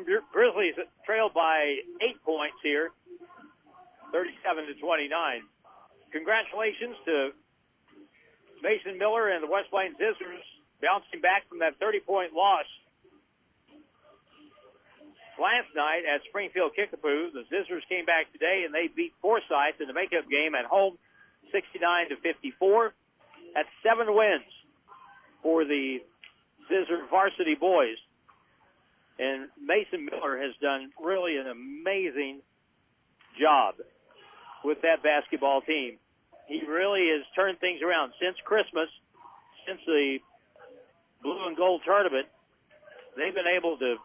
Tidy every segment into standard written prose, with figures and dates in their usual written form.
Grizzlies trail by 8 points here, 37-29. Congratulations to Mason Miller and the West Plains Scissors bouncing back from that 30-point loss last night at Springfield Kickapoo. The Scissors came back today and they beat Forsyth in the makeup game at home, 69-54. That's 7 wins for the Scissor varsity boys. And Mason Miller has done really an amazing job with that basketball team. He really has turned things around since Christmas, since the blue and gold tournament. They've been able to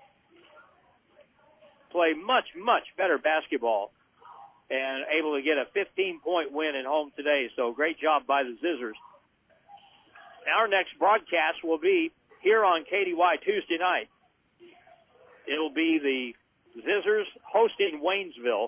play much, much better basketball and able to get a 15-point win at home today. So great job by the Scissors. Our next broadcast will be here on KDY Tuesday night. It'll be the Scissors hosting Waynesville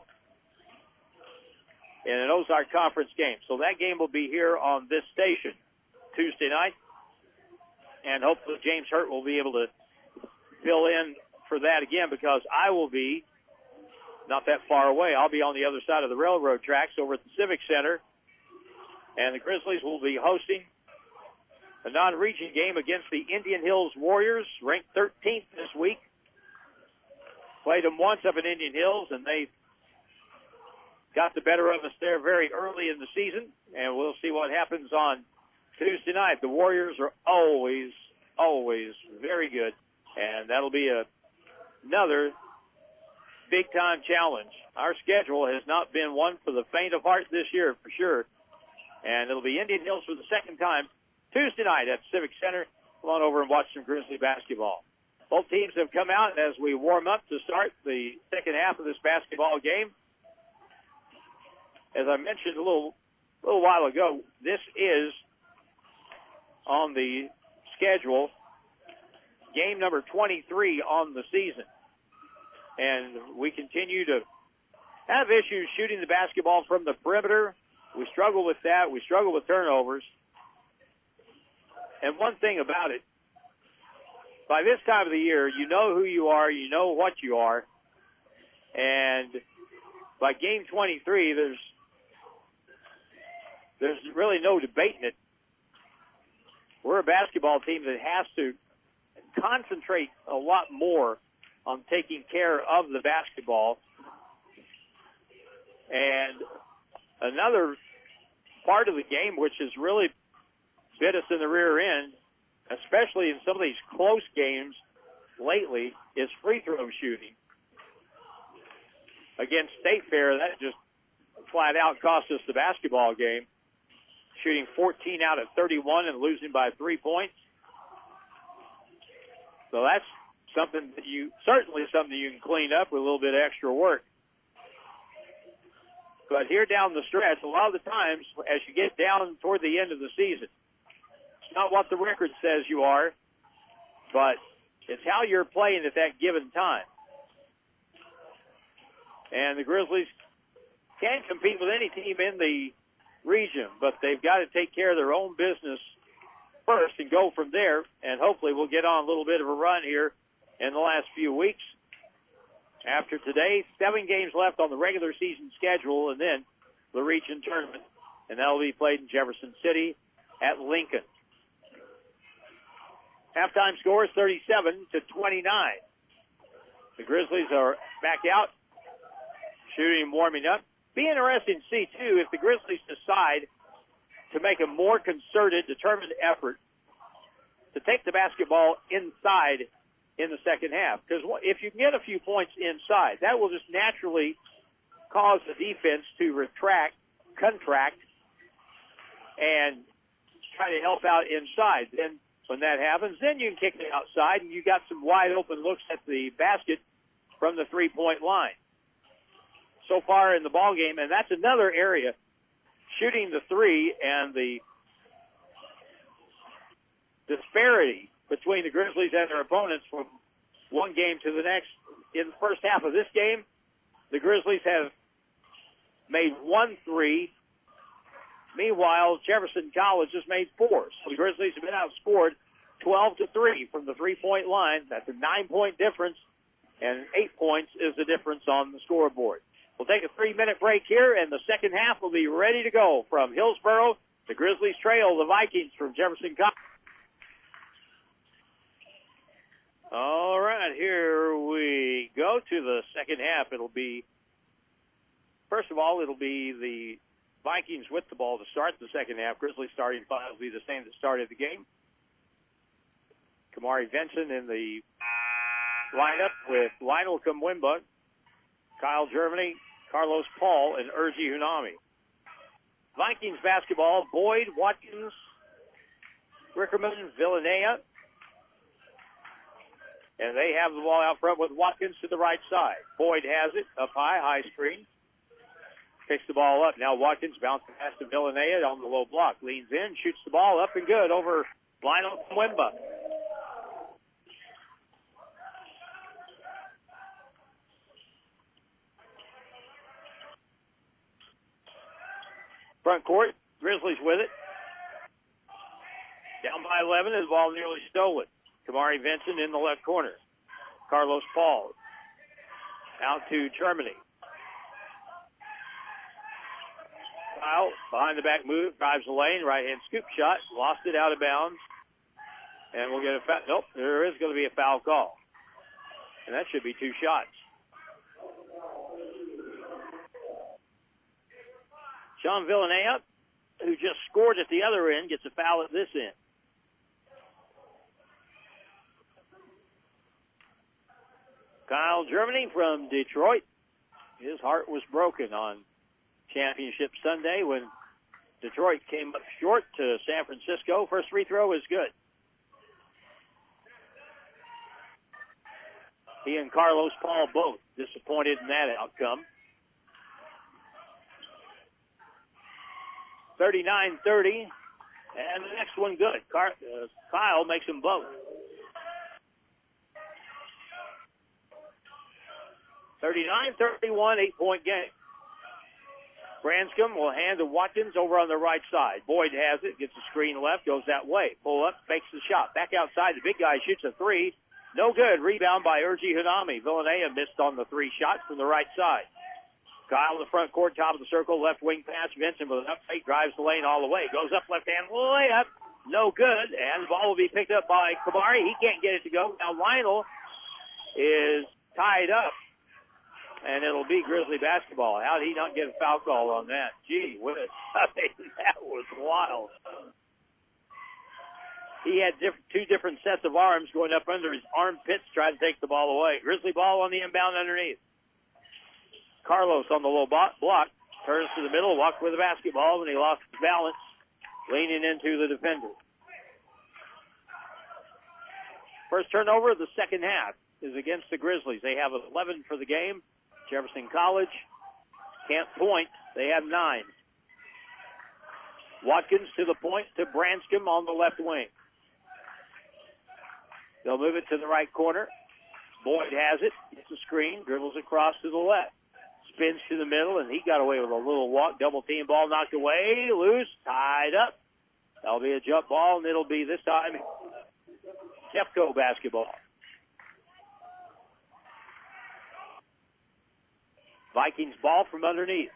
in an Ozark Conference game. So that game will be here on this station Tuesday night. And hopefully James Hurt will be able to fill in for that again, because I will be not that far away. I'll be on the other side of the railroad tracks over at the Civic Center. And the Grizzlies will be hosting a non-region game against the Indian Hills Warriors, ranked 13th this week. Played them once up in Indian Hills, and they got the better of us there very early in the season, and we'll see what happens on Tuesday night. The Warriors are always, always very good, and that'll be another big-time challenge. Our schedule has not been one for the faint of heart this year, for sure, and it'll be Indian Hills for the second time Tuesday night at Civic Center. Come on over and watch some Grizzly basketball. Both teams have come out as we warm up to start the second half of this basketball game. As I mentioned a little while ago, this is on the schedule game number 23 on the season. And we continue to have issues shooting the basketball from the perimeter. We struggle with that. We struggle with turnovers. And one thing about it, by this time of the year, you know who you are, you know what you are, and by game 23, there's really no debating it. We're a basketball team that has to concentrate a lot more on taking care of the basketball. And another part of the game which has really bit us in the rear end, especially in some of these close games lately, is free throw shooting. Against State Fair, that just flat out cost us the basketball game, shooting 14 out of 31 and losing by 3 points. So that's something that certainly something you can clean up with a little bit of extra work. But here down the stretch, a lot of the times, as you get down toward the end of the season, it's not what the record says you are, but it's how you're playing at that given time. And the Grizzlies can't compete with any team in the region, but they've got to take care of their own business first and go from there, and hopefully we'll get on a little bit of a run here in the last few weeks. After today, 7 games left on the regular season schedule, and then the region tournament, and that will be played in Jefferson City at Lincoln. Halftime score is 37-29. The Grizzlies are back out, shooting and warming up. Be interesting to see, too, if the Grizzlies decide to make a more concerted, determined effort to take the basketball inside in the second half. Because if you can get a few points inside, that will just naturally cause the defense to contract, and try to help out inside. Then when that happens, then you can kick it outside, and you got some wide open looks at the basket from the three-point line. So far in the ball game, and that's another area, shooting the three and the disparity between the Grizzlies and their opponents from one game to the next. In the first half of this game, the Grizzlies have made 1 3. Meanwhile, Jefferson College has made 4. So the Grizzlies have been outscored 12-3 from the three-point line. That's a 9-point difference and 8 points is the difference on the scoreboard. We'll take a 3-minute break here, and the second half will be ready to go from Hillsboro. The Grizzlies trail the Vikings from Jefferson College. All right, here we go to the second half. First of all, it'll be the Vikings with the ball to start the second half. Grizzlies starting five will be the same that started the game. Kamari Vinson in the lineup with Lionel Kumwimba, Kyle Germany, Carlos Paul, and Urgi Hunami. Vikings basketball, Boyd, Watkins, Rickerman, Villanea. And they have the ball out front with Watkins to the right side. Boyd has it up high screen. Picks the ball up. Now Watkins bounces past to Villanea on the low block. Leans in, shoots the ball up and good over Lionel Kumwimba. Front court, Grizzlies with it. Down by 11, the ball nearly stolen. Kamari Vinson in the left corner. Carlos Paul out to Germany. Kyle, behind the back move, drives the lane, right-hand scoop shot, lost it out of bounds, and we'll get a foul. Nope, there is going to be a foul call. And that should be 2 shots. Sean Villanea, who just scored at the other end, gets a foul at this end. Kyle Germany from Detroit. His heart was broken on Championship Sunday when Detroit came up short to San Francisco. First free throw is good. He and Carlos Paul both disappointed in that outcome. 39-30, and the next one good. Kyle makes them both. 39-31, 8-point game. Branscombe will hand to Watkins over on the right side. Boyd has it, gets a screen left, goes that way. Pull up, fakes the shot. Back outside, the big guy shoots a three. No good. Rebound by Urgi Hunami. Villanea missed on the 3 shots from the right side. Kyle in the front court, top of the circle, left wing pass. Vincent with an up fake, drives the lane all the way. Goes up left hand, layup. No good. And the ball will be picked up by Kamari. He can't get it to go. Now Lionel is tied up. And it'll be Grizzly basketball. How did he not get a foul call on that? Gee whiz. I mean, that was wild. He had 2 different sets of arms going up under his armpits trying to take the ball away. Grizzly ball on the inbound underneath. Carlos on the low block. Turns to the middle, walked with the basketball, and he lost his balance, leaning into the defender. First turnover of the second half is against the Grizzlies. They have 11 for the game. Jefferson College can't point. They have 9. Watkins to the point to Branscombe on the left wing. They'll move it to the right corner. Boyd has it. Gets the screen. Dribbles across to the left. Spins to the middle, and he got away with a little walk. Double team ball knocked away. Loose. Tied up. That'll be a jump ball, and it'll be this time Jeffco basketball. Vikings ball from underneath.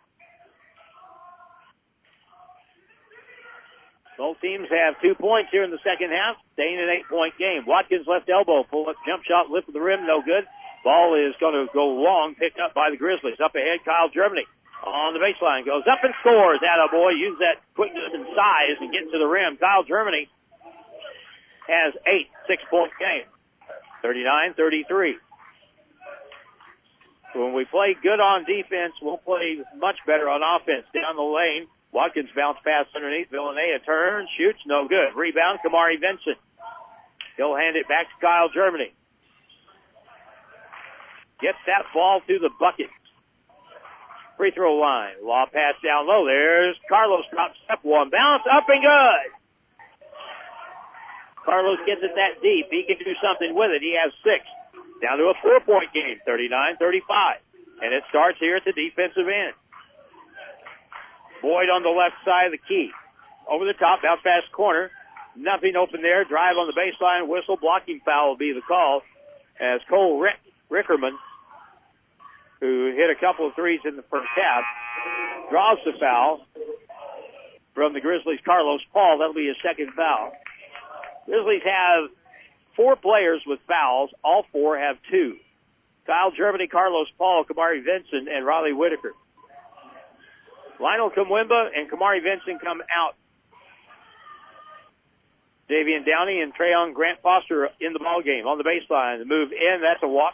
Both teams have 2 points here in the second half, staying an 8-point game. Watkins left elbow, pull up jump shot, lift with the rim, no good. Ball is going to go long, picked up by the Grizzlies. Up ahead, Kyle Germany on the baseline, goes up and scores. Attaboy, use that quickness and size and get to the rim. Kyle Germany has 8, 6-point game. 39-33. When we play good on defense, we'll play much better on offense. Down the lane, Watkins bounce pass underneath. Villanea turns, shoots, no good. Rebound, Kamari Vincent. He'll hand it back to Kyle Germany. Gets that ball to the bucket. Free throw line. Law pass down low. There's Carlos, drop step one. Bounce up and good. Carlos gets it that deep. He can do something with it. He has 6. Down to a 4-point game, 39-35. And it starts here at the defensive end. Boyd on the left side of the key. Over the top, out fast corner. Nothing open there. Drive on the baseline. Whistle. Blocking foul will be the call as Cole Rick Rickerman, who hit a couple of threes in the first half, draws the foul from the Grizzlies' Carlos Paul. That'll be his second foul. Grizzlies have 4 players with fouls. All 4 have 2. Kyle Germany, Carlos Paul, Kamari Vincent, and Riley Whitaker. Lionel Kamwimba and Kamari Vincent come out. Davian Downey and Trayon Grant Foster in the ball game on the baseline. The move in, that's a walk.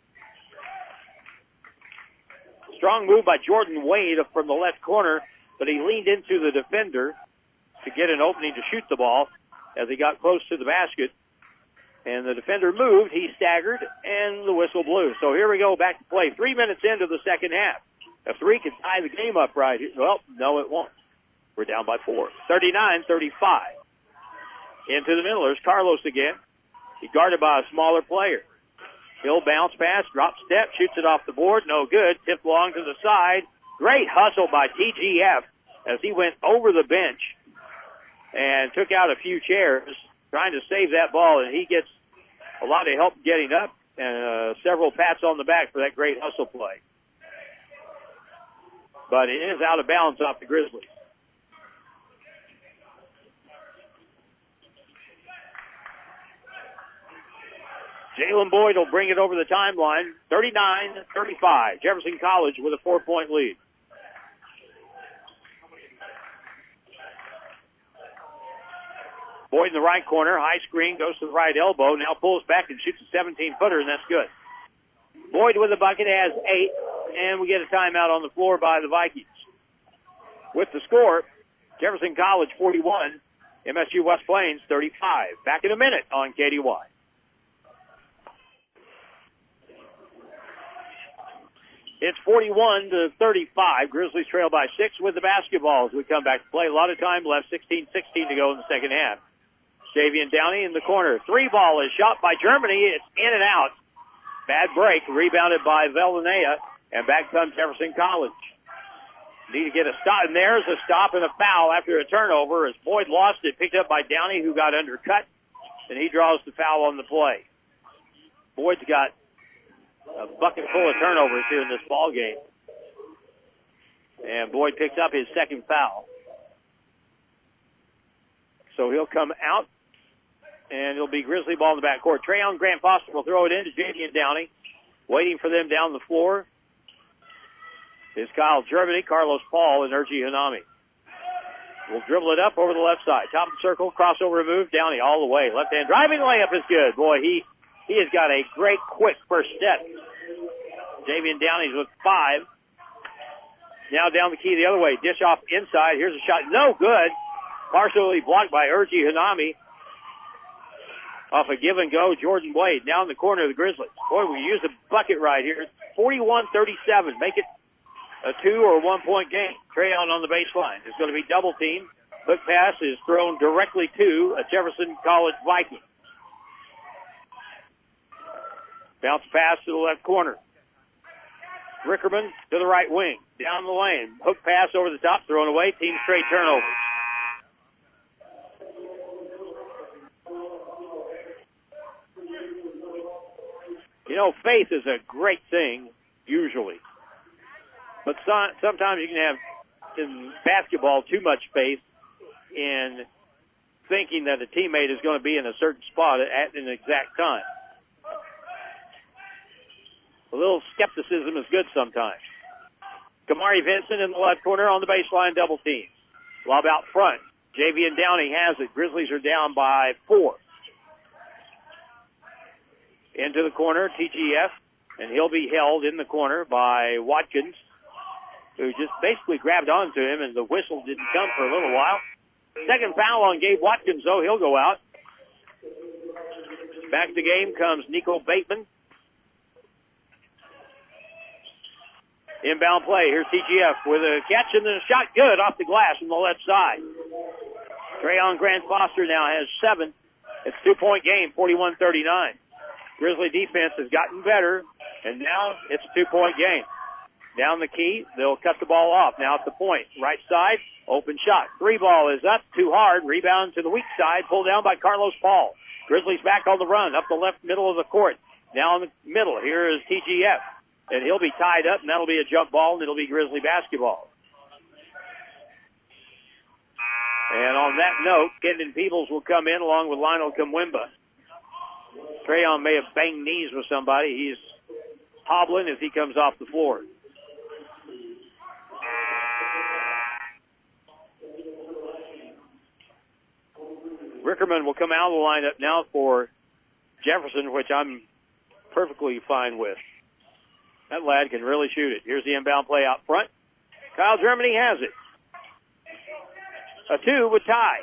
Strong move by Jordan Wade from the left corner, but he leaned into the defender to get an opening to shoot the ball as he got close to the basket. And the defender moved, he staggered, and the whistle blew. So here we go, back to play. 3 minutes into the second half. A 3 could tie the game up right here. Well, no, it won't. We're down by 4. 39-35. Into the middle. There's Carlos again. He's guarded by a smaller player. He'll bounce pass, drop step, shoots it off the board. No good. Tipped long to the side. Great hustle by TGF as he went over the bench and took out a few chairs trying to save that ball, and he gets a lot of help getting up and several pats on the back for that great hustle play. But it is out of bounds off the Grizzlies. Jalen Boyd will bring it over the timeline. 39-35. Jefferson College with a 4-point lead. Boyd in the right corner. High screen, goes to the right elbow. Now pulls back and shoots a 17-footer, and that's good. Boyd with the bucket has 8, and we get a timeout on the floor by the Vikings. With the score, Jefferson College 41, MSU West Plains 35. Back in a minute on KDY. It's 41-35. Grizzlies trail by 6 with the basketball as we come back to play. A lot of time left. 16-16 to go in the second half. Davian Downey in the corner. 3 ball is shot by Germany. It's in and out. Bad break. Rebounded by Velanea. And back comes Jefferson College. Need to get a stop. And there's a stop and a foul after a turnover as Boyd lost it. Picked up by Downey, who got undercut. And he draws the foul on the play. Boyd's got a bucket full of turnovers here in this ball game. And Boyd picks up his second foul. So he'll come out, and it'll be Grizzly ball in the backcourt. Trayon Grant Foster will throw it in to Javian Downey. Waiting for them down the floor is Kyle Germany, Carlos Paul, and Urgi Hanami. We'll dribble it up over the left side. Top of the circle, crossover move, Downey all the way. Left hand driving layup is good. Boy, he has got a great, quick first step. Davian Downey's with 5. Now down the key the other way. Dish off inside. Here's a shot. No good. Partially blocked by Urgi Hanami. Off a give and go, Jordan Wade. Now in the corner of the Grizzlies. Boy, we use a bucket right here. 41-37. Make it a 2 or 1 point game. Trayon on the baseline. It's going to be double team. Hook pass is thrown directly to a Jefferson College Viking. Bounce pass to the left corner. Rickerman to the right wing. Down the lane. Hook pass over the top. Thrown away. Team straight turnover. You know, faith is a great thing, usually. But sometimes you can have, in basketball, too much faith in thinking that a teammate is going to be in a certain spot at an exact time. A little skepticism is good sometimes. Kamari Vincent in the left corner on the baseline, double team. Lob out front. Javian Downey has it. Grizzlies are down by 4. Into the corner, TGF, and he'll be held in the corner by Watkins, who just basically grabbed onto him, and the whistle didn't come for a little while. Second foul on Gabe Watkins, though. He'll go out. Back to the game comes Nico Bateman. Inbound play. Here's TGF with a catch and then a shot good off the glass on the left side. Trayon Grant Foster now has 7. It's a 2-point game, 41-39. Grizzly defense has gotten better, and now it's a 2-point game. Down the key, they'll cut the ball off. Now at the point. Right side, open shot. 3 ball is up, too hard. Rebound to the weak side, pulled down by Carlos Paul. Grizzlies back on the run, up the left middle of the court. Now in the middle, here is TGF. And he'll be tied up, and that'll be a jump ball, and it'll be Grizzly basketball. And on that note, Kendon Peebles will come in along with Lionel Kamwimba. Trayon may have banged knees with somebody. He's hobbling as he comes off the floor. Rickerman will come out of the lineup now for Jefferson, which I'm perfectly fine with. That lad can really shoot it. Here's the inbound play out front. Kyle Germany has it. A 2 with Ty.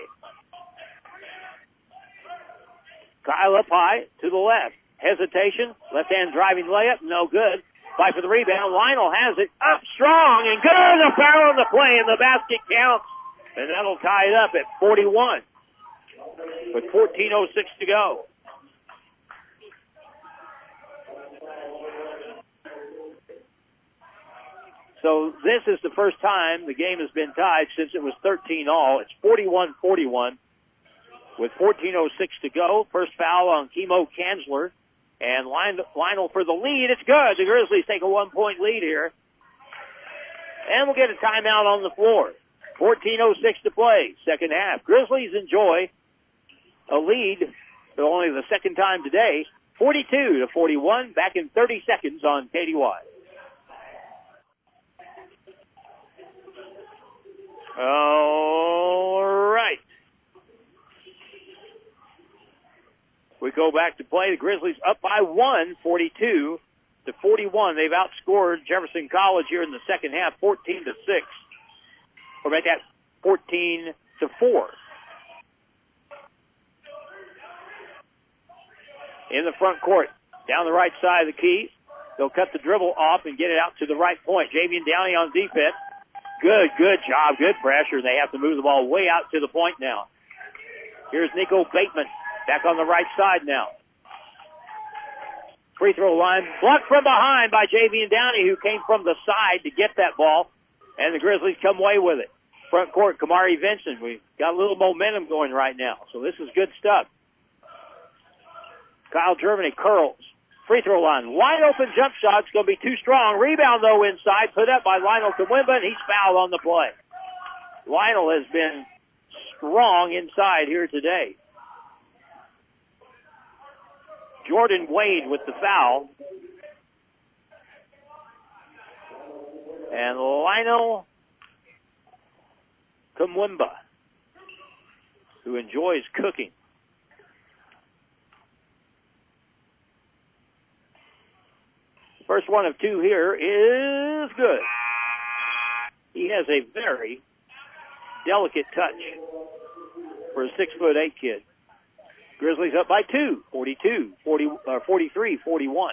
Kyle up high to the left. Hesitation. Left-hand driving layup. No good. Fight for the rebound. Lionel has it. Up strong and good. A foul on the play, and the basket counts. And that'll tie it up at 41 with 14:06 to go. So this is the first time the game has been tied since it was 13-all. It's 41-41 with 14:06 to go. First foul on Kimo Kanzler. And Lionel for the lead. It's good. The Grizzlies take a 1-point lead here. And we'll get a timeout on the floor. 14:06 to play, second half. Grizzlies enjoy a lead for only the second time today. 42-41, back in 30 seconds on KDY. All right. We go back to play. The Grizzlies up by 1, 42-41. They've outscored Jefferson College here in the second half, 14-6. Or make that 14-4. In the front court, down the right side of the key. They'll cut the dribble off and get it out to the right point. Javian Downey on defense. Good job, good pressure. They have to move the ball way out to the point now. Here's Nico Bateman back on the right side now. Free throw line blocked from behind by Javian Downey, who came from the side to get that ball, and the Grizzlies come away with it. Front court, Kamari Vincent. We've got a little momentum going right now, so this is good stuff. Kyle Germany curls. Free throw line. Wide open jump shot's going to be too strong. Rebound, though, inside. Put up by Lionel Kamwimba, and he's fouled on the play. Lionel has been strong inside here today. Jordan Wade with the foul. And Lionel Kamwimba, who enjoys cooking. First one of two here is good. He has a very delicate touch for a 6'8" kid. Grizzlies up by 2, 43-41.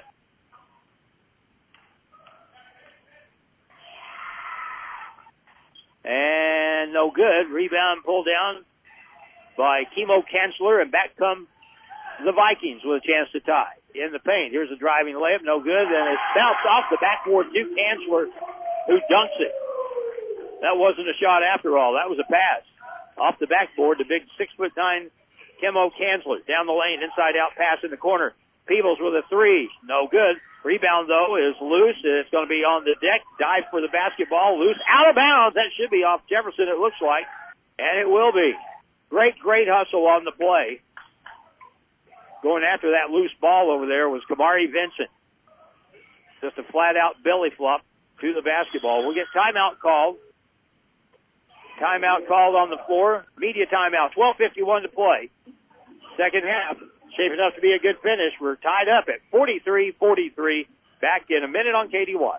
And no good. Rebound pulled down by Kimo Kanzler, and back come the Vikings with a chance to tie. In the paint, here's a driving layup, no good, and it's bounced off the backboard to Kanzler, who dunks it. That wasn't a shot after all. That was a pass. Off the backboard, the big 6'9" Kimo Kanzler. Down the lane, inside out pass in the corner. Peebles with a three, no good. Rebound, though, is loose. It's going to be on the deck. Dive for the basketball, loose, out of bounds. That should be off Jefferson, it looks like, and it will be. Great hustle on the play. Going after that loose ball over there was Kamari Vincent. Just a flat-out belly flop to the basketball. We'll get timeout called. Timeout called on the floor. Media timeout. 12:51 to play. Second half. Shaping up to be a good finish. We're tied up at 43-43. Back in a minute on KDY.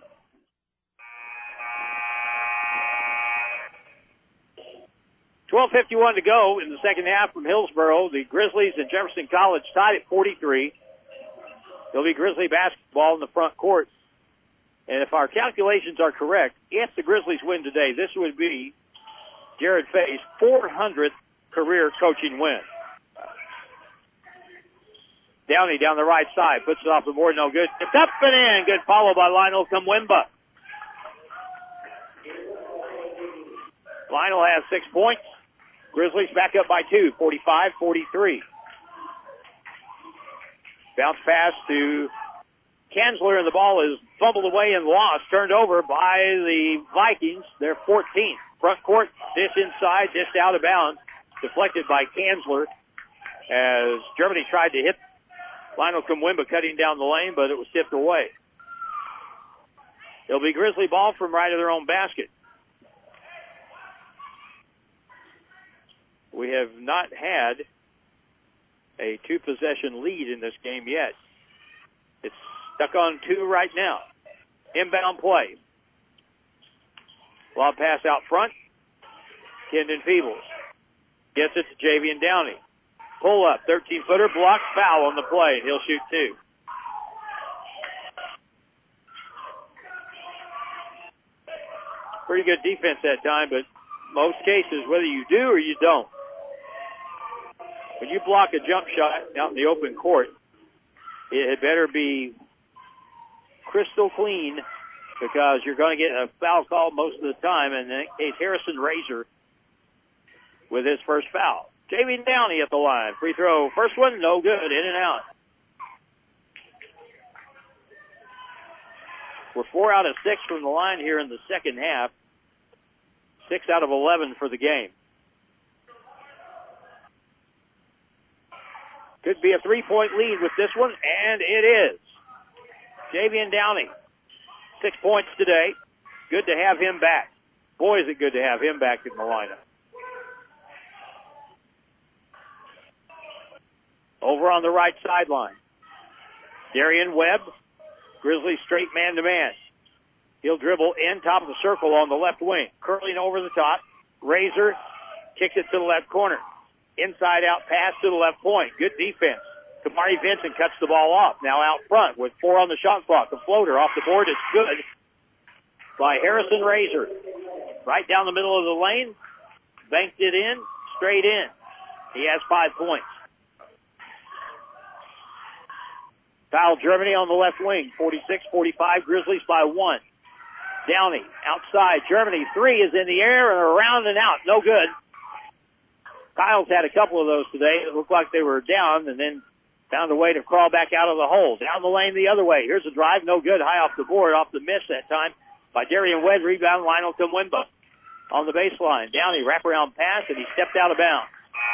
$12:51 to go in the second half from Hillsboro. The Grizzlies and Jefferson College tied at 43. There'll be Grizzly basketball in the front court. And if our calculations are correct, if the Grizzlies win today, this would be Jared Fay's 400th career coaching win. Downey down the right side, puts it off the board, no good. It's up and in. Good follow by Lionel Kamwimba. Lionel has 6 points. Grizzlies back up by 2, 45-43. Bounce pass to Kanzler, and the ball is fumbled away and lost, turned over by the Vikings. They're 14th. Front court, dish inside, dish out of bounds, deflected by Kanzler as Germany tried to hit Lionel Kumwimba cutting down the lane, but it was tipped away. It'll be Grizzly ball from right of their own basket. We have not had a two-possession lead in this game yet. It's stuck on 2 right now. Inbound play. Lob pass out front. Kendon Peebles gets it to Javian Downey. Pull up, 13-footer, blocked, foul on the play. He'll shoot 2. Pretty good defense that time, but most cases, whether you do or you don't, when you block a jump shot out in the open court, it had better be crystal clean because you're going to get a foul call most of the time. And in that case, Harrison Razor with his first foul. Javian Downey at the line. Free throw. First one, no good. In and out. We're 4 out of 6 from the line here in the second half. 6 out of 11 for the game. Could be a 3-point lead with this one, and it is. Javian Downey, 6 points today. Good to have him back. Boy, is it good to have him back in the lineup. Over on the right sideline, Darian Webb, Grizzlies straight man-to-man. He'll dribble in, top of the circle on the left wing. Curling over the top. Razor kicks it to the left corner. Inside-out pass to the left point. Good defense. Kamari Vincent cuts the ball off. Now out front with 4 on the shot clock. The floater off the board is good by Harrison Razor. Right down the middle of the lane. Banked it in. Straight in. He has 5 points. Foul Germany on the left wing. 46-45. Grizzlies by 1. Downey outside. Germany 3 is in the air and around and out. No good. Kyle's had a couple of those today. It looked like they were down and then found a way to crawl back out of the hole. Down the lane the other way. Here's a drive. No good. High off the board. Off the miss that time by Darian Webb. Rebound Lionel Kumwimba on the baseline. Downey wraparound pass and he stepped out of bounds.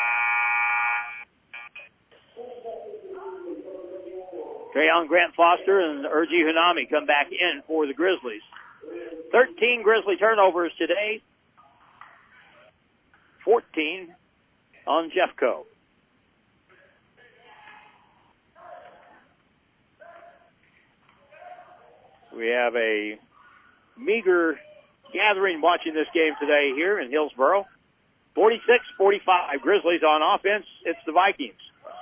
Trayon Grant Foster and Urgi Hunami come back in for the Grizzlies. 13 Grizzly turnovers today. 14 on Jeffco. We have a meager gathering watching this game today here in Hillsboro. 46-45 Grizzlies on offense. It's the Vikings.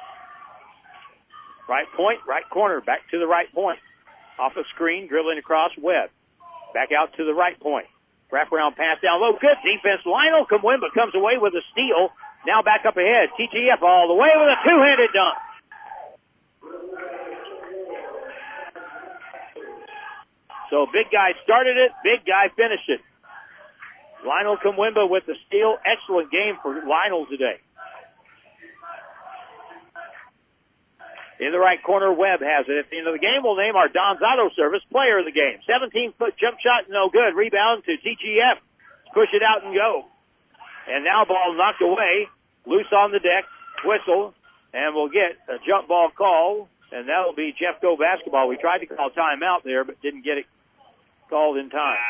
Right point, right corner, back to the right point. Off a screen, dribbling across Webb. Back out to the right point. Wraparound pass down low. Good defense. Lionel Kumwimba comes away with a steal. Now back up ahead. TGF all the way with a two-handed dunk. So big guy started it. Big guy finished it. Lionel Kumwimba with the steal. Excellent game for Lionel today. In the right corner, Webb has it. At the end of the game, we'll name our Don's Auto Service player of the game. 17-foot jump shot, no good. Rebound to TGF. Push it out and go. And now ball knocked away. Loose on the deck. Whistle. And we'll get a jump ball call. And that will be Jeffco basketball. We tried to call timeout there, but didn't get it called in time.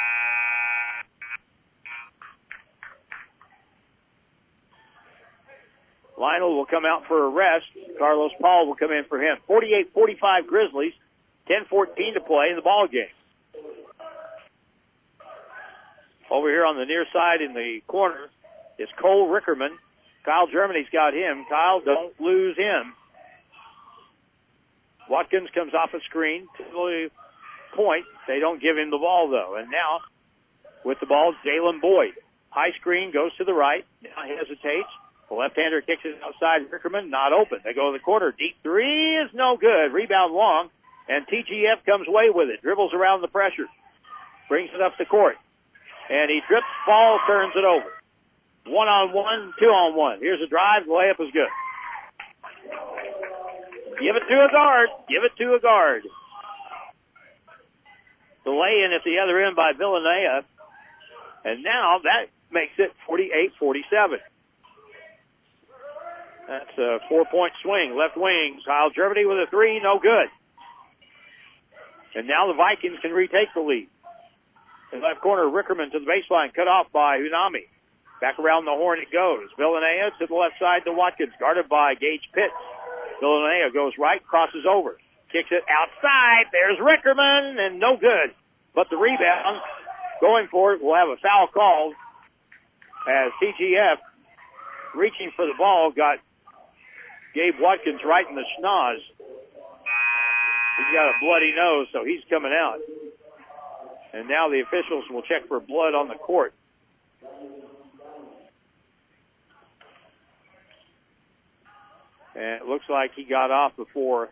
Lionel will come out for a rest. Carlos Paul will come in for him. 48-45 Grizzlies. 10-14 to play in the ball game. Over here on the near side in the corner is Cole Rickerman. Kyle Germany's got him. Kyle, don't lose him. Watkins comes off a screen to the point. They don't give him the ball, though. And now, with the ball, Jalen Boyd. High screen, goes to the right. Now hesitates. The left-hander kicks it outside. Rickerman not open. They go to the corner. Deep three is no good. Rebound long. And TGF comes away with it. Dribbles around the pressure. Brings it up the court. And he drips, falls, turns it over. 1-on-1, 2-on-1. Here's a drive. The layup is good. Give it to a guard. Give it to a guard. The lay-in at the other end by Villanea. And now that makes it 48-47. That's a 4-point swing. Left wing, Kyle Germany with a three, no good. And now the Vikings can retake the lead. In left corner, Rickerman to the baseline, cut off by Hunami. Back around the horn it goes. Villanea to the left side to Watkins, guarded by Gage Pitts. Villanea goes right, crosses over. Kicks it outside. There's Rickerman, and no good. But the rebound, going for it, will have a foul called as TGF, reaching for the ball, got Gabe Watkins right in the schnoz. He's got a bloody nose, so he's coming out. And now the officials will check for blood on the court. And it looks like he got off before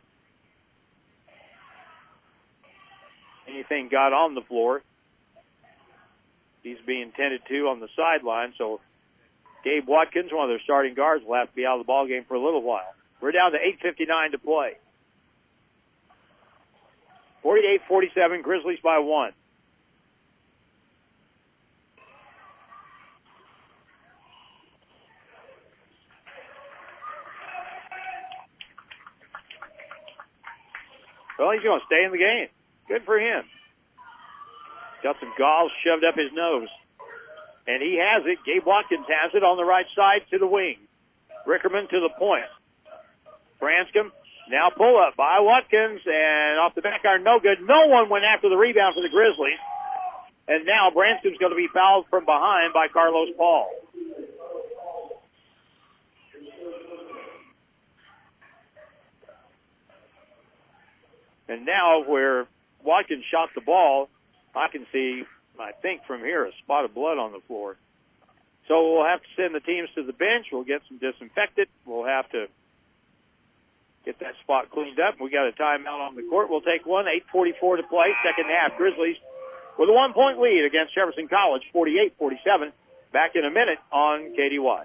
anything got on the floor. He's being tended to on the sideline, so Gabe Watkins, one of their starting guards, will have to be out of the ballgame for a little while. We're down to 8:59 to play. 48-47, Grizzlies by 1. Well, he's going to stay in the game. Good for him. Got some gauze shoved up his nose. And he has it. Gabe Watkins has it on the right side to the wing. Rickerman to the point. Branscombe, now pull up by Watkins, and off the back iron, no good. No one went after the rebound for the Grizzlies. And now Branscombe's going to be fouled from behind by Carlos Paul. And now where Watkins shot the ball, I can see, I think from here, a spot of blood on the floor. So we'll have to send the teams to the bench. We'll get some disinfectant. We'll have to get that spot cleaned up. We got a timeout on the court. We'll take one. 8:44 to play. Second half. Grizzlies with a 1-point lead against Jefferson College, 48-47. Back in a minute on KDY.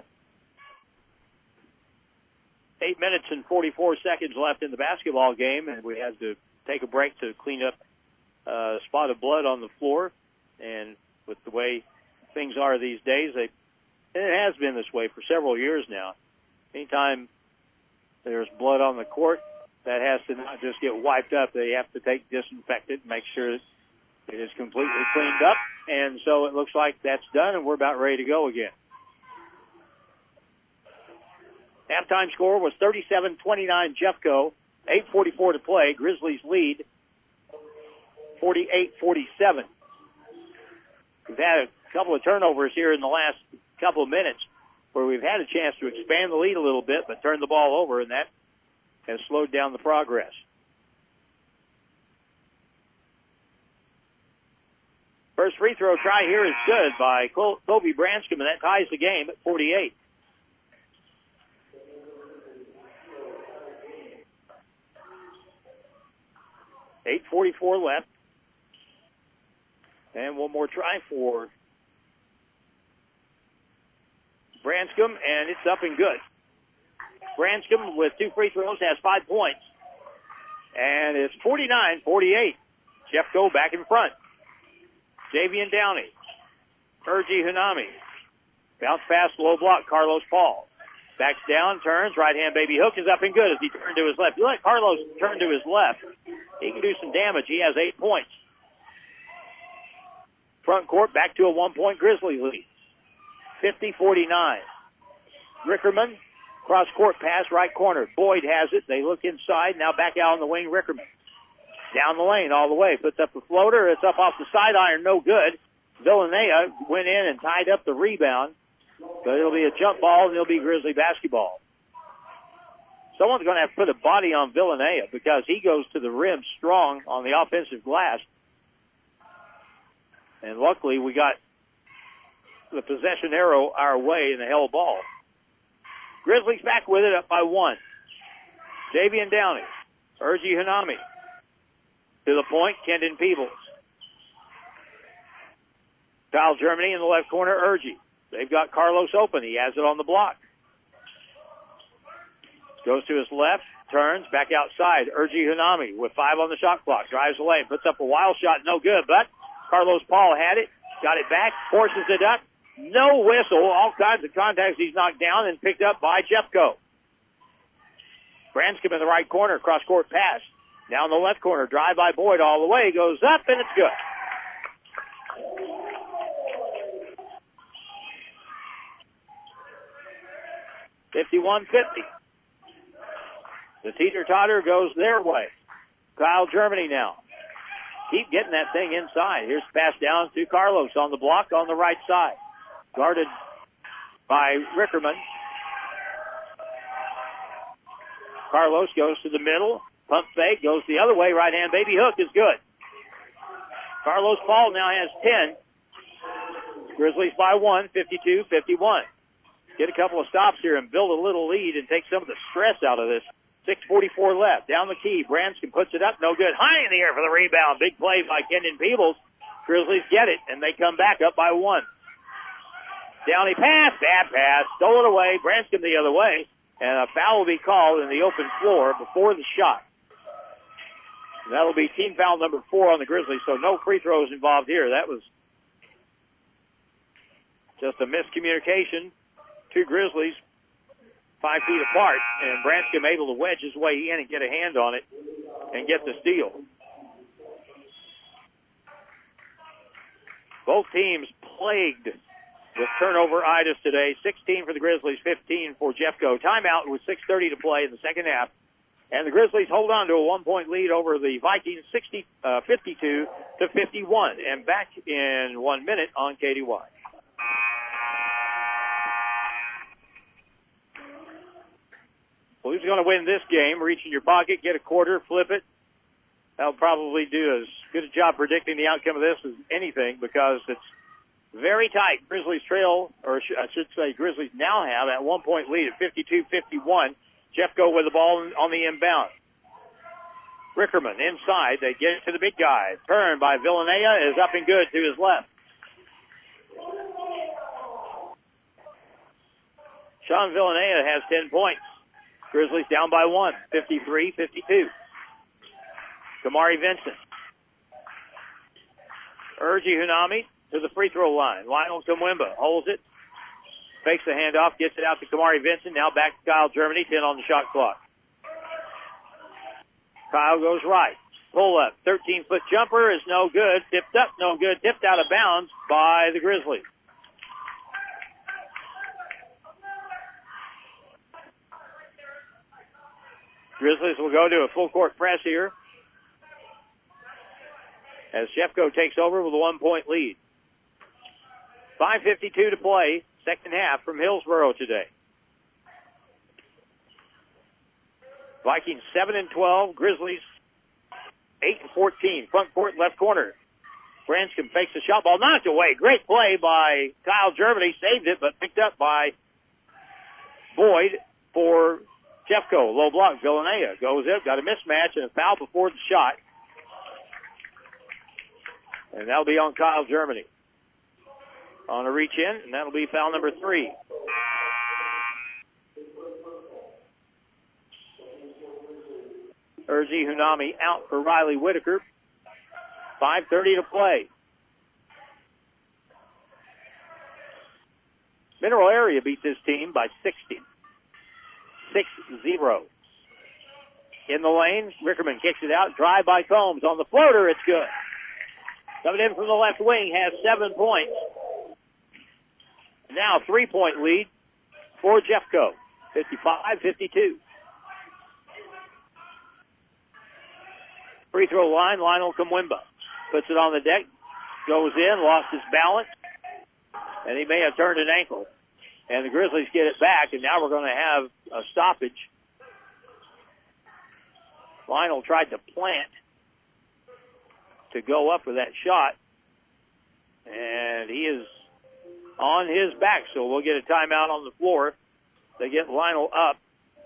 8 minutes and 44 seconds left in the basketball game, and we had to take a break to clean up a spot of blood on the floor. And with the way things are these days, it has been this way for several years now. Anytime there's blood on the court, that has to not just get wiped up. They have to take disinfectant, make sure it is completely cleaned up. And so it looks like that's done, and we're about ready to go again. Halftime score was 37-29 Jeffco. 8:44 to play. Grizzlies lead 48-47. We've had a couple of turnovers here in the last couple of minutes where we've had a chance to expand the lead a little bit, but turn the ball over, and that has slowed down the progress. First free throw try here is good by Kobe Branscombe, and that ties the game at 48. .8:44 left. And one more try for Branscombe, and it's up and good. Branscombe, with 2 free throws, has 5 points. And it's 49-48. Jeffco back in front. Davian Downey. Urgi Hunami. Bounce pass, low block, Carlos Paul. Backs down, turns, right-hand baby hook is up and good as he turned to his left. You let Carlos turn to his left, he can do some damage. He has 8 points. Front court back to a 1-point Grizzly lead. 50-49. Rickerman, cross-court pass, right corner. Boyd has it. They look inside. Now back out on the wing, Rickerman. Down the lane all the way. Puts up the floater. It's up off the side iron. No good. Villanea went in and tied up the rebound. But it'll be a jump ball, and it'll be Grizzly basketball. Someone's going to have to put a body on Villanea because he goes to the rim strong on the offensive glass. And luckily, we got the possession arrow our way in the hell ball. Grizzlies back with it, up by 1. Davian Downey. Urgi Hunami. To the point, Kendon Peebles. Foul Germany in the left corner, Urgi. They've got Carlos open. He has it on the block. Goes to his left turns back outside. Urgi Hunami with 5 on the shot clock. Drives the lane, puts up a wild shot, no good, but Carlos Paul had it, got it back, forces it up. No whistle, all kinds of contacts. He's knocked down and picked up by Jeffco. Branscombe in the right corner, cross-court pass. Down the left corner, drive by Boyd all the way, goes up, and it's good. $51-50. The teeter-totter goes their way. Kyle Germany now. Keep getting that thing inside. Here's the pass down to Carlos on the block on the right side. Guarded by Rickerman. Carlos goes to the middle. Pump fake, goes the other way. Right hand baby hook is good. Carlos Paul now has 10. Grizzlies by 1, 52-51. Get a couple of stops here and build a little lead and take some of the stress out of this. 6:44 left. Down the key. Branscombe puts it up. No good. High in the air for the rebound. Big play by Kenyon Peebles. Grizzlies get it, and they come back up by 1. Downey pass. Bad pass. Stole it away. Branscombe the other way. And a foul will be called in the open floor before the shot. That'll be team foul number 4 on the Grizzlies, so no free throws involved here. That was just a miscommunication. 2 Grizzlies 5 feet apart, and Branscombe able to wedge his way in and get a hand on it and get the steal. Both teams plagued with turnover itis today. 16 for the Grizzlies, 15 for Jeffco. Timeout with 6:30 to play in the second half. And the Grizzlies hold on to a 1-point lead over the Vikings, 52-51. And back in 1 minute on KDY. Well, who's going to win this game? Reach in your pocket, get a quarter, flip it. That'll probably do as good a job predicting the outcome of this as anything because it's very tight. Grizzlies trail, or I should say Grizzlies now have that 1-point lead at 52-51. Jeffco with the ball on the inbound. Rickerman inside. They get it to the big guy. Turn by Villanea is up and good to his left. Sean Villanea has 10 points. Grizzlies down by 1, 53-52. Kamari Vincent. Urgi Hunami to the free throw line. Lionel Kamwemba holds it. Fakes the handoff, gets it out to Kamari Vincent. Now back to Kyle Germany, 10 on the shot clock. Kyle goes right. Pull up. 13-foot jumper is no good. Tipped up, no good. Tipped out of bounds by the Grizzlies. Grizzlies will go to a full court press here as Jeffco takes over with a 1-point lead. 5:52 to play, second half from Hillsboro today. Vikings 7-12, Grizzlies 8-14. Front court, left corner. Branscombe fakes the shot ball, knocked away. Great play by Kyle Germany, saved it, but picked up by Boyd for Jeffco. Low block, Villanea goes up, got a mismatch and a foul before the shot. And that'll be on Kyle Germany. On a reach in, and that'll be foul number 3. Urgi Hunami out for Riley Whitaker. 5:30 to play. Mineral Area beat this team by 60. 6-0. In the lane, Rickerman kicks it out. Drive by Combs. On the floater, it's good. Coming in from the left wing, has 7 points. Now 3-point lead for Jeffco. 55-52. Free throw line, Lionel Kamwemba. Puts it on the deck. Goes in, lost his balance. And he may have turned an ankle. And the Grizzlies get it back, and now we're going to have a stoppage. Lionel tried to plant to go up with that shot. And he is on his back, so we'll get a timeout on the floor. They get Lionel up.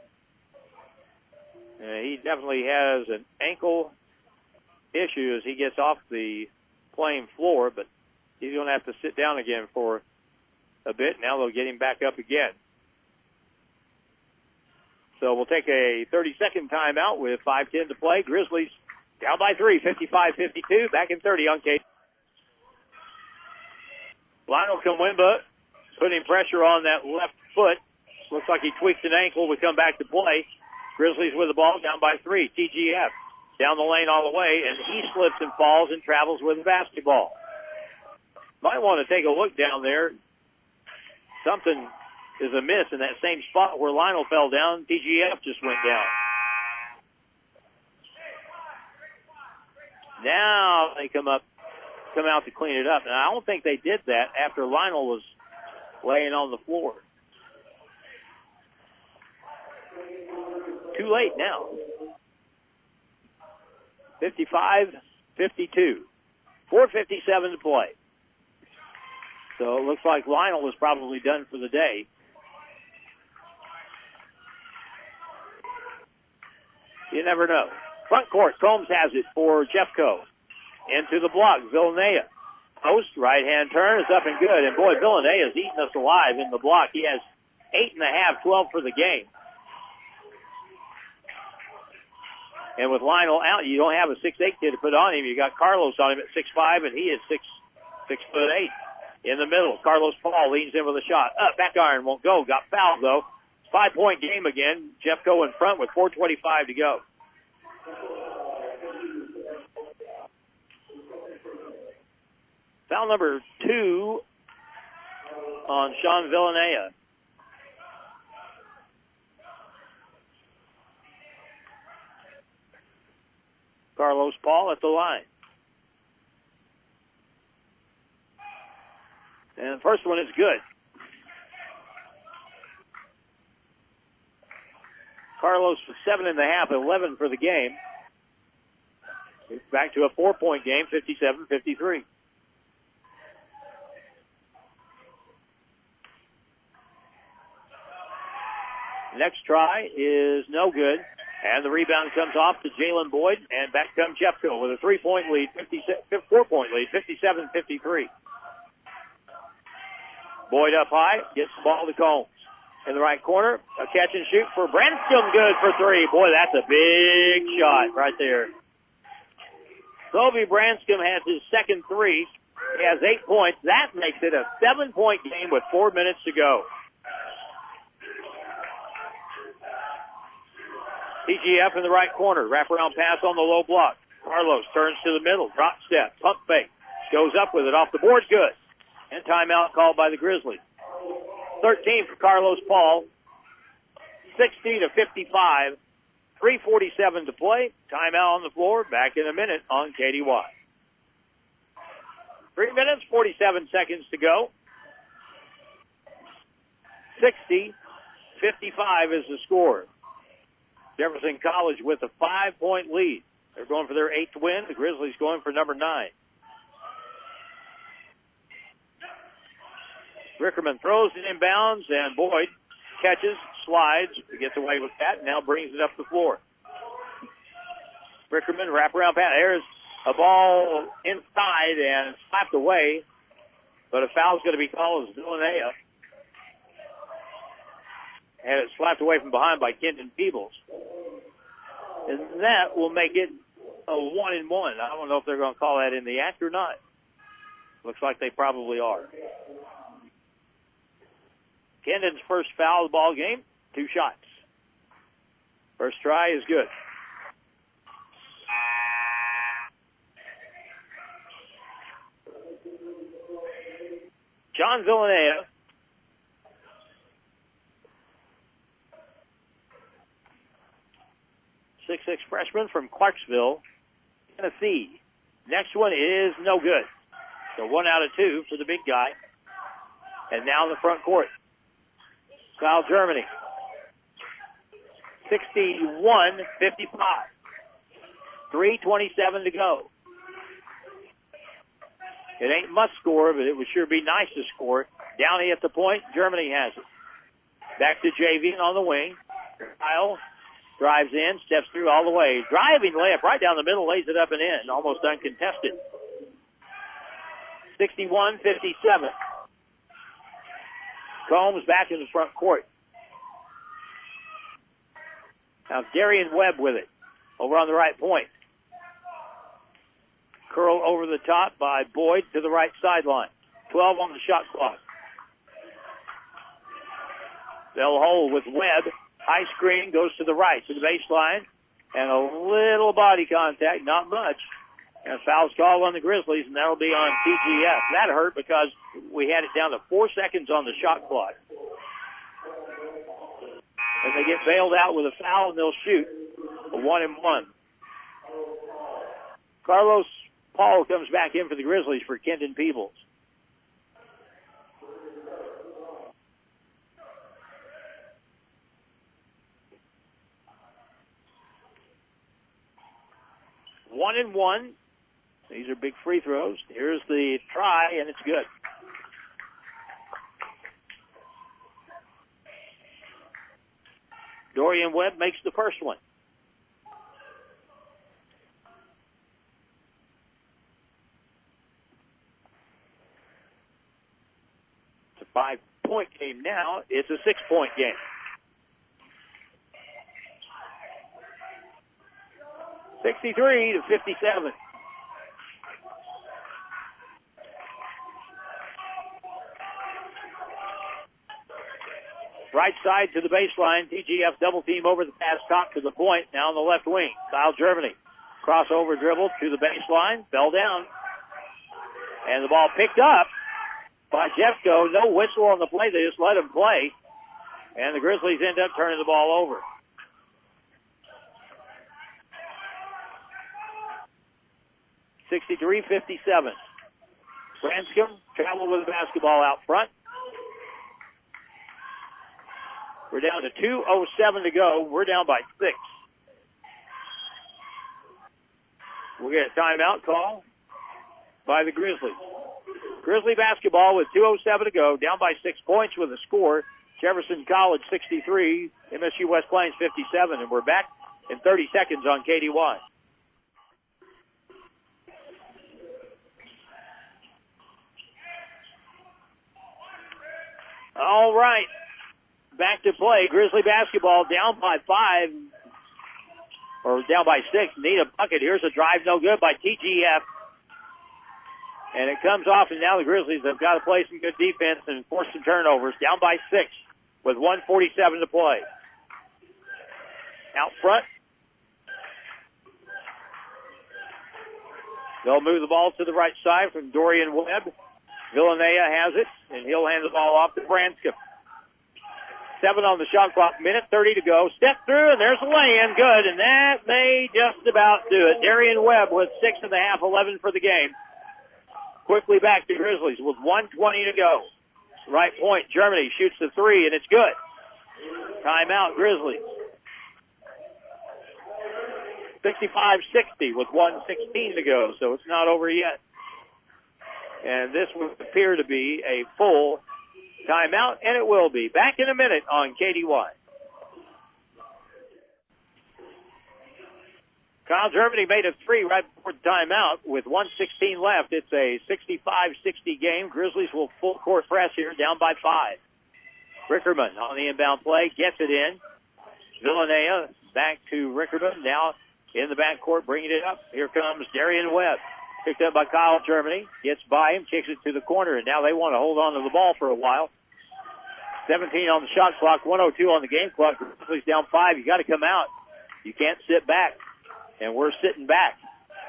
And he definitely has an ankle issue as he gets off the playing floor, but he's going to have to sit down again for a bit. Now they'll get him back up again. So we'll take a 30-second timeout with 5:10 to play. Grizzlies down by 3, 55-52. Back in 30 on Cade. Lionel Kamwimba putting pressure on that left foot. Looks like he tweaked an ankle. We come back to play. Grizzlies with the ball down by 3. TGF down the lane all the way, and he slips and falls and travels with the basketball. Might want to take a look down there. Something is amiss in that same spot where Lionel fell down. TGF just went down. Now they come out to clean it up. And I don't think they did that after Lionel was laying on the floor. Too late now. 55-52. 4:57 to play. So it looks like Lionel was probably done for the day. You never know. Front court, Combs has it for Jeffco. Into the block, Villanea. Post, right-hand turn is up and good. And boy, Villanea is eating us alive in the block. He has 8.5, 12 for the game. And with Lionel out, you don't have a 6'8" kid to put on him. You got Carlos on him at 6'5", and he is 6'8". In the middle, Carlos Paul leans in with a shot. Up, back iron won't go. Got fouled, though. 5-point game again. Jeffco in front with 4:25 to go. Foul number 2 on Sean Villanea. Carlos Paul at the line. And the first one is good. Carlos was 7.5, 11 for the game. It's back to a 4-point game, 57-53. Next try is no good. And the rebound comes off to Jalen Boyd, and back comes Jeffco with a 3-point lead, 4-point lead, 57-53. Boyd up high, gets the ball to Combs. In the right corner, a catch and shoot for Branscombe, good for 3. Boy, that's a big shot right there. Kobe Branscombe has his second 3. He has 8 points. That makes it a 7-point game with 4 minutes to go. TGF in the right corner. Wraparound pass on the low block. Carlos turns to the middle. Drop step. Pump fake. Goes up with it off the board. Good. And timeout called by the Grizzlies. 13 for Carlos Paul. 60-55. 3:47 to play. Timeout on the floor. Back in a minute on KDY. 3 minutes, 47 seconds to go. 60-55 is the score. Jefferson College with a 5-point lead. They're going for their 8th win. The Grizzlies going for number 9. Rickerman throws it inbounds, and Boyd catches, slides, gets away with that, and now brings it up the floor. Rickerman, wraparound pass. There's a ball inside and slapped away, but a foul's going to be called as Villanea. And it's slapped away from behind by Kenton Peebles. And that will make it a 1-and-1. I don't know if they're going to call that in the act or not. Looks like they probably are. Kenton's first foul of the ball game, 2 shots. First try is good. John Villanea. 6'6" freshman from Clarksville, Tennessee. Next one is no good. So 1 out of 2 for the big guy. And now in the front court. Foul Germany. 61-55. 3:27 to go. It ain't must score, but it would sure be nice to score. Downey at the point. Germany has it. Back to Javian on the wing. Kyle drives in, steps through all the way. Driving layup right down the middle, lays it up and in. Almost uncontested. 61-57. Combs back in the front court. Now Darian Webb with it. Over on the right point. Curl over the top by Boyd to the right sideline. 12 on the shot clock. They'll hold with Webb. High screen goes to the right, to the baseline. And a little body contact, not much. And foul's called on the Grizzlies, and that'll be on TGF. That hurt because we had it down to 4 seconds on the shot clock. And they get bailed out with a foul, and they'll shoot a 1-and-1. Carlos Paul comes back in for the Grizzlies for Kenton Peebles. One and one. These are big free throws. Here's the try, and it's good. Dorian Webb makes the first one. It's a 5-point game now. It's a 6-point game. (63-57). Right side to the baseline. TGF double team over the pass top to the point. Now on the left wing. Kyle Germany. Crossover dribble to the baseline. Fell down. And the ball picked up by Jeffco. No whistle on the play. They just let him play. And the Grizzlies end up turning the ball over. (63-57). Branscombe traveled with the basketball out front. We're down to 2:07 to go. We're down by 6. We'll get a timeout call by the Grizzlies. Grizzly basketball with 2:07 to go, down by 6 points with a score. Jefferson College 63, MSU West Plains 57, and we're back in 30 seconds on KDY. All right. Back to play. Grizzly basketball down by 5, or down by 6. Need a bucket. Here's a drive, no good by TGF. And it comes off, and now the Grizzlies have got to play some good defense and force some turnovers. Down by 6 with 1:47 to play. Out front. They'll move the ball to the right side from Dorian Webb. Villanea has it, and he'll hand the ball off to Branscombe. 7 on the shot clock, 1:30 to go. Step through, and there's a lay-in. Good, and that may just about do it. Darian Webb with 6.5, 11 for the game. Quickly back to Grizzlies with 1:20 to go. Right point, Germany shoots the 3, and it's good. Timeout, Grizzlies. 65-60 with 1:16 to go, so it's not over yet. And this would appear to be a full timeout, and it will be. Back in a minute on KDY. Kyle Germany made a 3 right before the timeout with 1:16 left. It's a 65-60 game. Grizzlies will full court press here, down by 5. Rickerman on the inbound play, gets it in. Villanea back to Rickerman, now in the backcourt, bringing it up. Here comes Darian Webb. Picked up by Kyle Germany, gets by him, kicks it to the corner, and now they want to hold on to the ball for a while. 17 on the shot clock, 1:02 on the game clock. Grizzlies down 5. You got to come out. You can't sit back, and we're sitting back.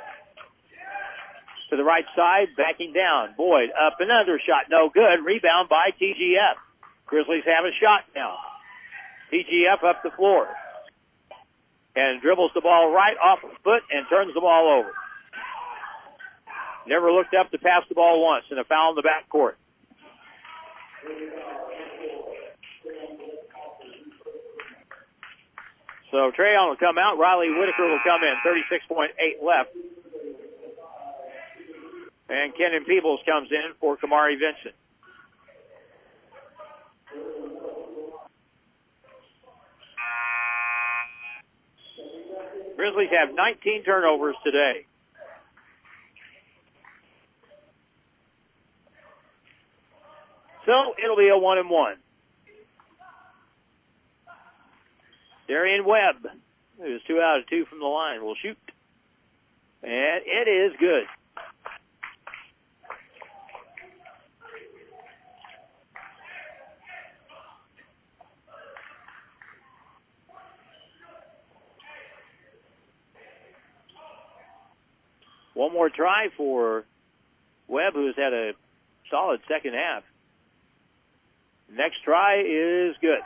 To the right side, backing down. Boyd up and under, shot no good. Rebound by TGF. Grizzlies have a shot now. TGF up the floor and dribbles the ball right off the foot and turns the ball over. Never looked up to pass the ball once, and a foul in the backcourt. So Trayon will come out. Riley Whitaker will come in. 36.8 left. And Kenton Peebles comes in for Kamari Vincent. Grizzlies have 19 turnovers today. So it'll be a 1-and-1. Darian Webb who's 2 out of 2 from the line, will shoot. And it is good. One more try for Webb, who has had a solid second half. Next try is good.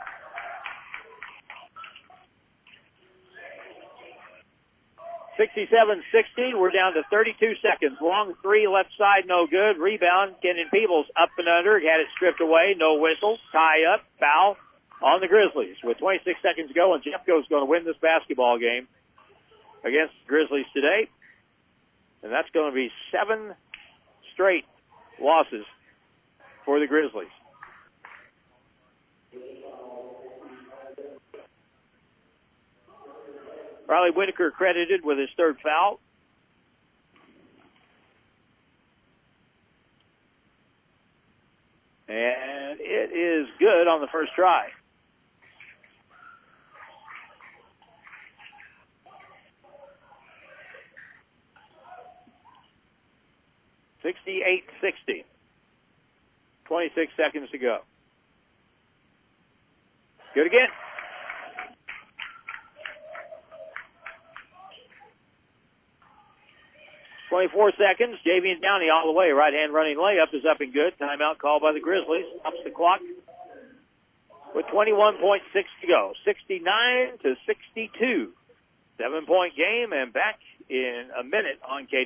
(67-16). We're down to 32 seconds. Long three, left side, no good. Rebound, Kenan Peebles up and under. Had it stripped away. No whistle. Tie up. Foul on the Grizzlies. With 26 seconds to go, and Jeffco's going to win this basketball game against the Grizzlies today. And that's going to be 7 straight losses for the Grizzlies. Riley Whitaker credited with his third foul. And it is good on the first try. (68-60). 26 seconds to go. Good again. (24 seconds). Javian Downey all the way. Right-hand running layup is up and good. Timeout called by the Grizzlies. Stops the clock with 21.6 to go. 69-62. 7-point game, and back in a minute on Katie.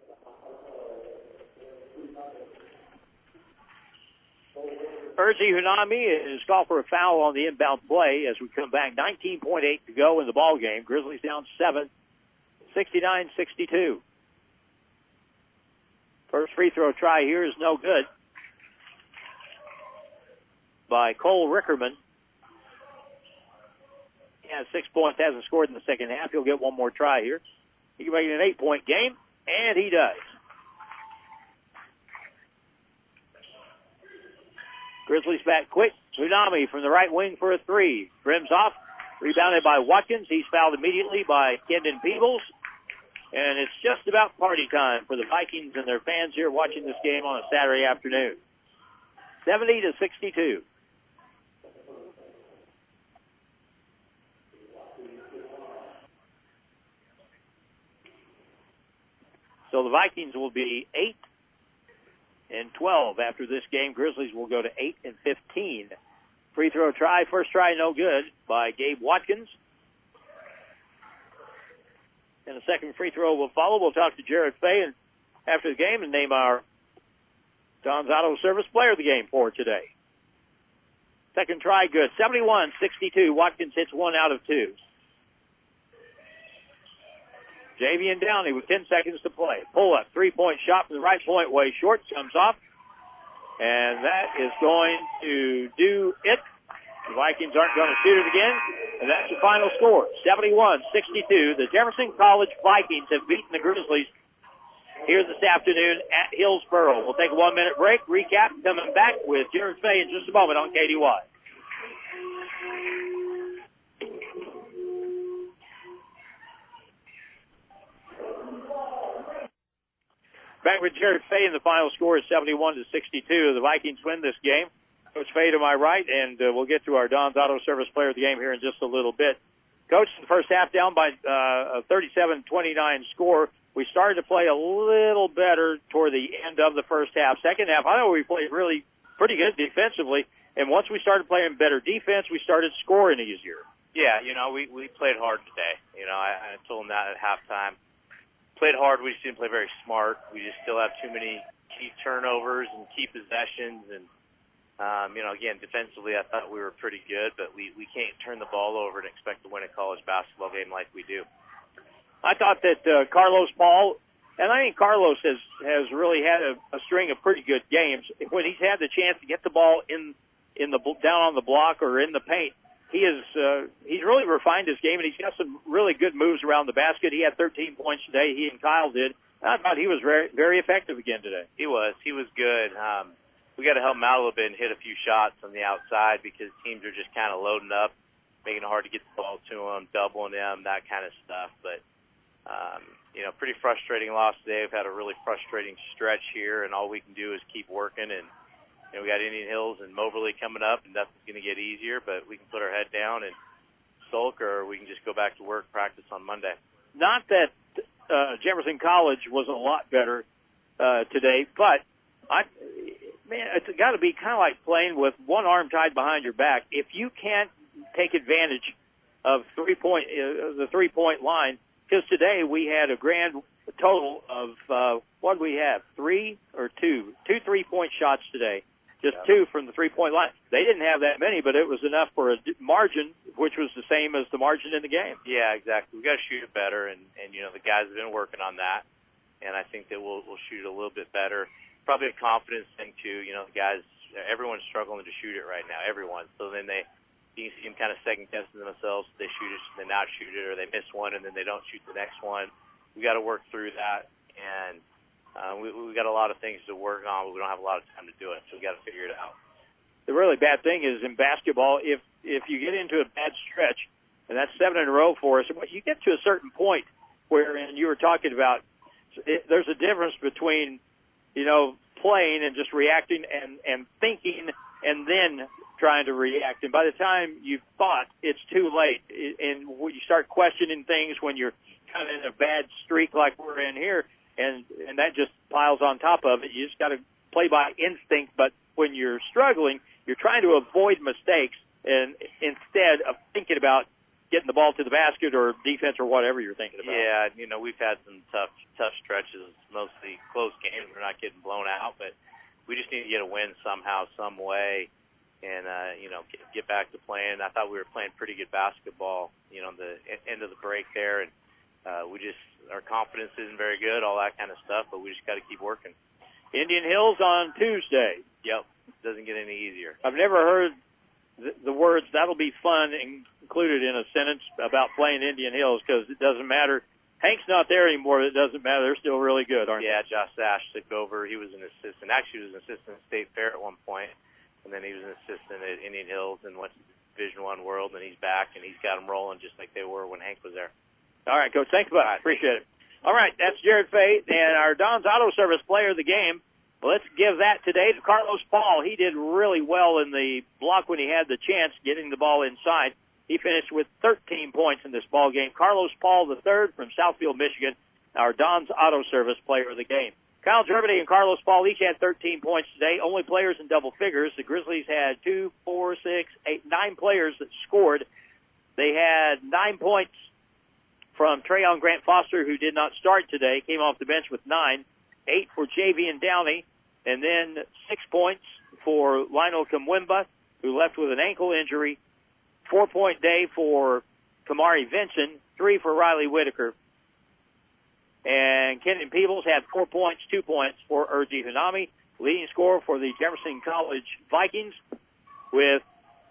Urzi Hunami is called for a foul on the inbound play as we come back. 19.8 to go in the ball game. Grizzlies down 7, 69-62. First free throw try here is no good by Cole Rickerman. He has 6 points, hasn't scored in the second half. He'll get one more try here. He can make it an 8-point game, and he does. Grizzlies back quick. Tsunami from the right wing for a three. Rims off. Rebounded by Watkins. He's fouled immediately by Kenan Peebles. And it's just about party time for the Vikings and their fans here watching this game on a Saturday afternoon. 70-62. So the Vikings will be 8-12 after this game. Grizzlies will go to 8-15. Free throw try. First try no good by Gabe Watkins. And the second free throw will follow. We'll talk to Jared Fay and after the game and name our Don's Auto Service player of the game for today. Second try good. 71-62. Watkins hits 1 out of 2. Javian Downey with 10 seconds to play. Pull up. 3-point shot from the right point way short. Comes off. And that is going to do it. The Vikings aren't going to shoot it again. And that's the final score. 71-62. The Jefferson College Vikings have beaten the Grizzlies here this afternoon at Hillsboro. We'll take a 1-minute break. Recap coming back with Jared Fay in just a moment on KDY. Back with Jared Fay, and the final score is 71-62. The Vikings win this game. Coach Fay to my right, and we'll get to our Don's Auto Service player of the game here in just a little bit. Coach, the first half down by a 37-29 score. We started to play a little better toward the end of the first half. Second half, I thought we played really pretty good defensively, and once we started playing better defense, we started scoring easier. Yeah, we played hard today. I told them that at halftime. Played hard. We just didn't play very smart. We just still have too many key turnovers and key possessions. And, again, defensively, I thought we were pretty good, but we can't turn the ball over and expect to win a college basketball game like we do. I thought that Carlos Paul, and I think Carlos has really had a string of pretty good games. When he's had the chance to get the ball in the down on the block or in the paint, he's really refined his game, and he's got some really good moves around the basket. He had 13 points today. He and Kyle did. I thought he was very, very effective again today. He was good. We got to help him out a little bit and hit a few shots on the outside because teams are just kind of loading up. making it hard to get the ball to them, doubling them, that kind of stuff. But, pretty frustrating loss today. We've had a really frustrating stretch here, and all we can do is keep working. And, we got Indian Hills and Moberly coming up, and nothing's going to get easier, but we can put our head down and sulk, or we can just go back to work, practice on Monday. Not that Jefferson College was a lot better today, but it's got to be kind of like playing with one arm tied behind your back. If you can't take advantage of the 3-point line, because today we had a grand total of what did we have? 3 or 2? 2 3-point shots today. Just 2 from the 3-point line. They didn't have that many, but it was enough for a margin, which was the same as the margin in the game. Yeah, exactly. We got to shoot it better, and the guys have been working on that, and I think that we'll shoot it a little bit better. Probably a confidence thing too. The guys, everyone's struggling to shoot it right now. Everyone. So then you can see them kind of second guessing themselves. They shoot it, they not shoot it, or they miss one and then they don't shoot the next one. We got to work through that, and we got a lot of things to work on, but we don't have a lot of time to do it, so we got to figure it out. The really bad thing is in basketball, if you get into a bad stretch, and that's 7 in a row for us, you get to a certain point where, and you were talking about, there's a difference between, playing and just reacting and thinking and then trying to react. And by the time you've thought, it's too late. And you start questioning things when you're kind of in a bad streak like we're in here, and that just piles on top of it. You just got to play by instinct. But when you're struggling, you're trying to avoid mistakes, and instead of thinking about getting the ball to the basket or defense or whatever you're thinking about. Yeah, we've had some tough stretches, mostly close games. We're not getting blown out, but we just need to get a win somehow, some way, and, get back to playing. I thought we were playing pretty good basketball, the end of the break there, and our confidence isn't very good, all that kind of stuff, but we just got to keep working. Indian Hills on Tuesday. Yep, doesn't get any easier. I've never heard the words "that'll be fun" included in a sentence about playing Indian Hills, because it doesn't matter. Hank's not there anymore. It doesn't matter. They're still really good, aren't they? Yeah, Josh Sash took over. He was an assistant. Actually, he was an assistant at State Fair at one point, and then he was an assistant at Indian Hills and went to Division I World, and he's back, and he's got them rolling just like they were when Hank was there. All right, Coach. Thanks a lot. Appreciate it. All right, that's Jared Fay, and our Don's Auto Service player of the game. Let's give that today to Carlos Paul. He did really well in the block when he had the chance, getting the ball inside. He finished with 13 points in this ball game. Carlos Paul III from Southfield, Michigan, our Don's Auto Service player of the game. Kyle Germany and Carlos Paul each had 13 points today. Only players in double figures. The Grizzlies had 2, 4, 6, 8, 9 players that scored. They had 9 points from Trayon Grant Foster, who did not start today, came off the bench with 9. 8 for Javian Downey, and then 6 points for Lionel Kamwimba, who left with an ankle injury. 4-point day for Kamari Vinson, 3 for Riley Whitaker. And Kenan Peebles had 4 points, 2 points for Urji Hanami. Leading scorer for the Jefferson College Vikings with,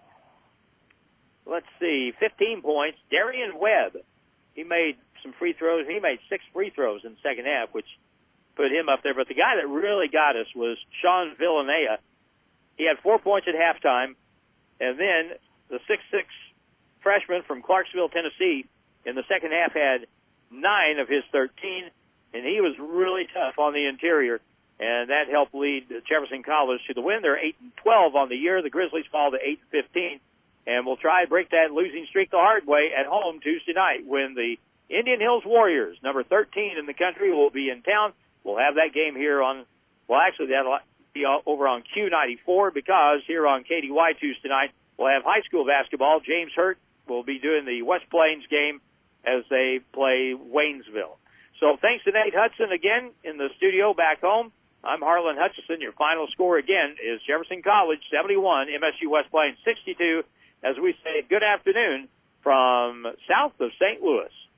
15 points. Darian Webb, he made some free throws. He made 6 free throws in the second half, which put him up there. But the guy that really got us was Sean Villanea. He had 4 points at halftime. And then the 6'6" freshman from Clarksville, Tennessee, in the second half had 9 of his 13, and he was really tough on the interior, and that helped lead Jefferson College to the win. They're 8-12 on the year. The Grizzlies fall to 8-15, and we'll try to break that losing streak the hard way at home Tuesday night when the Indian Hills Warriors, number 13 in the country, will be in town. We'll have that game here on, that'll be over on Q94, because here on KDY Tuesday night, we'll have high school basketball. James Hurt will be doing the West Plains game as they play Waynesville. So thanks to Nate Hudson again in the studio back home. I'm Harlan Hutchison. Your final score again is Jefferson College 71, MSU West Plains 62, as we say good afternoon from south of St. Louis.